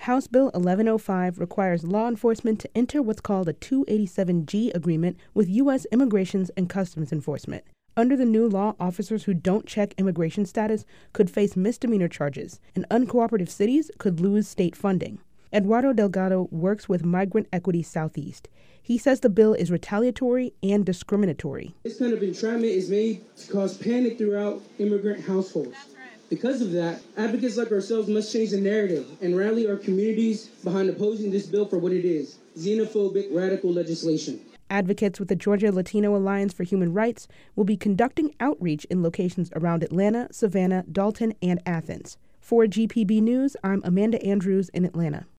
House Bill 1105 requires law enforcement to enter what's called a 287G agreement with U.S. Immigration and Customs Enforcement. Under the new law, officers who don't check immigration status could face misdemeanor charges, and uncooperative cities could lose state funding. Eduardo Delgado works with Migrant Equity Southeast. He says the bill is retaliatory and discriminatory. This kind of entrapment is made to cause panic throughout immigrant households. Because of that, advocates like ourselves must change the narrative and rally our communities behind opposing this bill for what it is: xenophobic radical legislation. Advocates with the Georgia Latino Alliance for Human Rights will be conducting outreach in locations around Atlanta, Savannah, Dalton, and Athens. For GPB News, I'm Amanda Andrews in Atlanta.